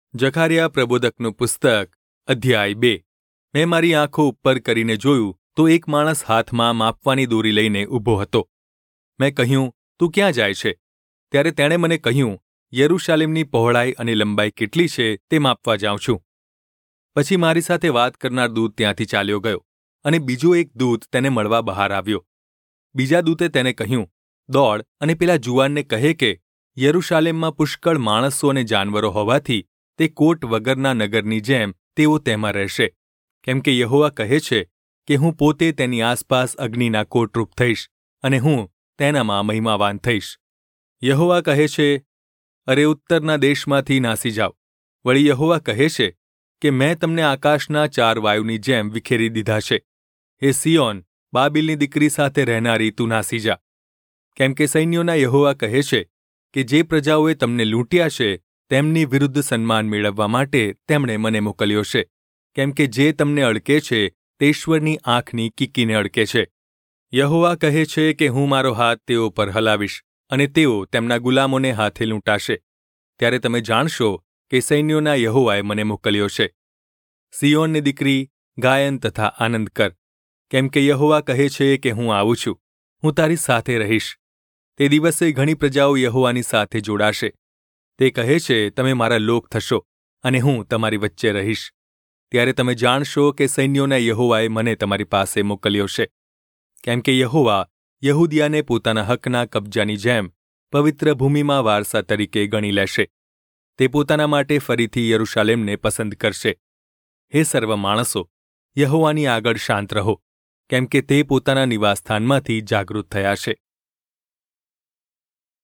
જકારિયા પ્રબોધકનું પુસ્તક અધ્યાય 2। મેં મારી આંખો ઉપર કરીને જોયું તો એક માણસ હાથમાં માપવાની દોરી લઈને ઊભો હતો। મેં કહ્યું, તું ક્યાં જાય છે? ત્યારે તેણે મને કહ્યું, યરૂશાલેમની પહોળાઈ અને લંબાઈ કેટલી છે તે માપવા જાઉં છું। પછી મારી સાથે વાત કરનાર દૂત ત્યાંથી ચાલ્યો ગયો અને બીજો એક દૂત તેને મળવા બહાર આવ્યો। બીજા દૂતે તેને કહ્યું, દોડ અને પેલા જુવાનને કહે કે યરૂશાલેમમાં પુષ્કળ માણસો અને જાનવરો હોવાથી તે કોટ વગરના નગરની જેમ તેઓ તેમાં રહેશે, કેમ કે યહોવા કહે છે કે હું પોતે તેની આસપાસ અગ્નિના કોટરૂપ થઈશ અને હું તેનામાં મહિમાવાન થઈશ। યહોવા કહે છે, અરે ઉત્તરના દેશમાંથી નાસી જાઓ। વળી યહોવા કહે છે કે મેં તમને આકાશના 4 વાયુની જેમ વિખેરી દીધા છે। હે સિયોન, બાબિલની દીકરી સાથે રહેનારી તું નાસી જા, કેમ કે સૈન્યોના યહોવા કહે છે કે જે પ્રજાઓએ તમને લૂંટ્યા છે તેમની વિરુદ્ધ સન્માન મેળવવા માટે તેમણે મને મોકલ્યો છે, કેમ કે જે તમને અડકે છે તે ઈશ્વરની આંખની કીકીને અડકે છે। યહોવા કહે છે કે હું મારો હાથ તેઓ પર હલાવીશ અને તેઓ તેમના ગુલામોને હાથે લૂંટાશે। ત્યારે તમે જાણશો કે સૈન્યોના યહોવાએ મને મોકલ્યો છે। સિયોનની દીકરી, ગાયન તથા આનંદ કર, કેમ કે યહોવા કહે છે કે હું આવું છું, હું તારી સાથે રહીશ। તે દિવસે ઘણી પ્રજાઓ યહોવાની સાથે જોડાશે। તે કહે છે, તમે મારા લોક થશો અને હું તમારી વચ્ચે રહીશ। ત્યારે તમે જાણશો કે સૈન્યોના યહોવાએ મને તમારી પાસે મોકલ્યો છે, કેમ કે યહોવા યહૂદિયાને પોતાના હકના કબજાની જેમ પવિત્ર ભૂમિમાં વારસા તરીકે ગણી લેશે। તે પોતાના માટે ફરીથી યરૂશાલેમને પસંદ કરશે। હે સર્વ માણસો, યહોવાની આગળ શાંત રહો, કેમ કે તે પોતાના નિવાસસ્થાનમાંથી જાગૃત થયા છે।